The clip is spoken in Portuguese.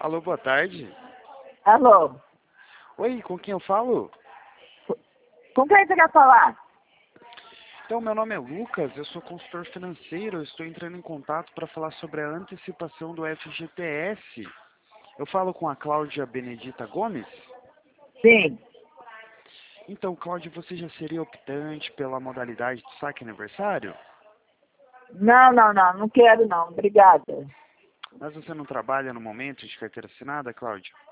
Alô, boa tarde. Alô? Oi, com quem eu falo? Com quem você quer falar? Então, meu nome é Lucas, eu sou consultor financeiro, eu estou entrando em contato para falar sobre a antecipação do FGTS. Eu falo com a Cláudia Benedita Gomes? Sim. Então, Cláudia, você já seria optante pela modalidade do saque aniversário? Não quero não. Obrigada. Mas você não trabalha no momento de carteira assinada, Cláudia?